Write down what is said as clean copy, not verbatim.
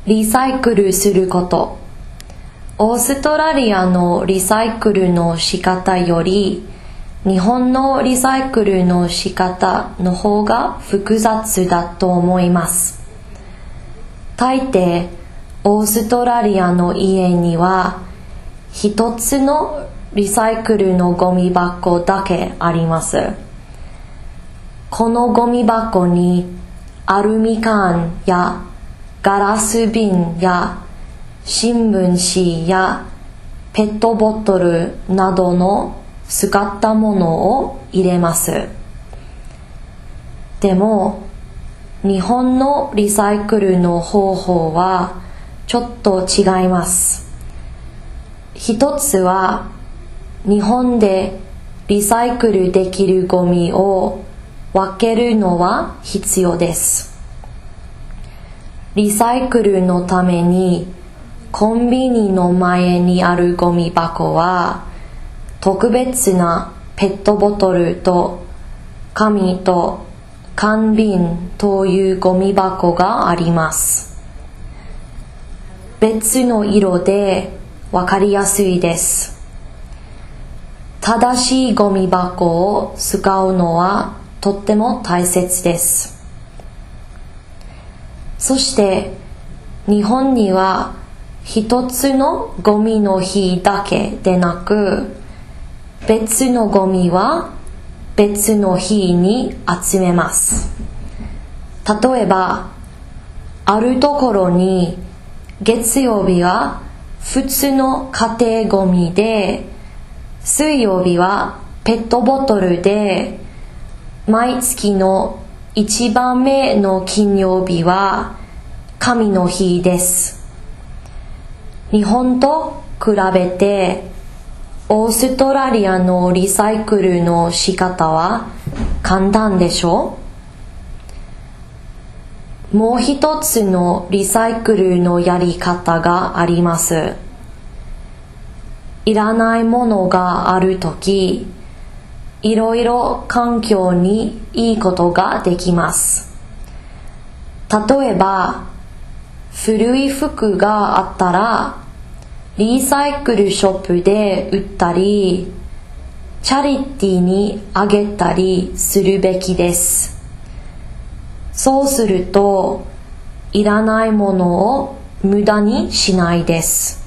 リサイクルすること。オーストラリアのリサイクルの仕方より日本のリサイクルの仕方の方が複雑だと思います。大抵オーストラリアの家には一つのリサイクルのゴミ箱だけあります。このゴミ箱にアルミ缶やガラス瓶や新聞紙やペットボトルなどの使ったものを入れます。でも日本のリサイクルの方法はちょっと違います。一つは日本でリサイクルできるゴミを分けるのは必要です。リサイクルのためにコンビニの前にあるゴミ箱は特別なペットボトルと紙と缶瓶というゴミ箱があります。別の色でわかりやすいです。正しいゴミ箱を使うのはとっても大切です。そして日本には一つのゴミの日だけでなく別のゴミは別の日に集めます。例えばあるところに月曜日は普通の家庭ゴミで水曜日はペットボトルで毎月の一番目の金曜日は紙の日です。日本と比べてオーストラリアのリサイクルの仕方は簡単でしょう？もう一つのリサイクルのやり方があります。いらないものがあるとき、いろいろ環境にいいことができます。例えば、古い服があったら、リサイクルショップで売ったり、チャリティーにあげたりするべきです。そうすると、いらないものを無駄にしないです。